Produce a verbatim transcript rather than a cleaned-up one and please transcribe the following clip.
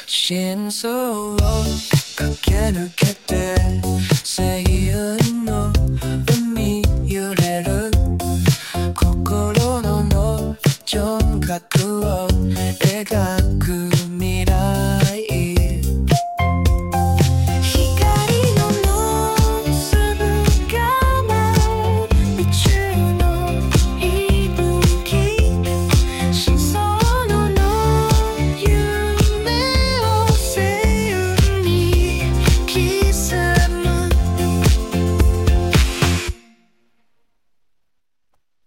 真相を駆け抜けて星雲の海揺れる心のノージョンが来る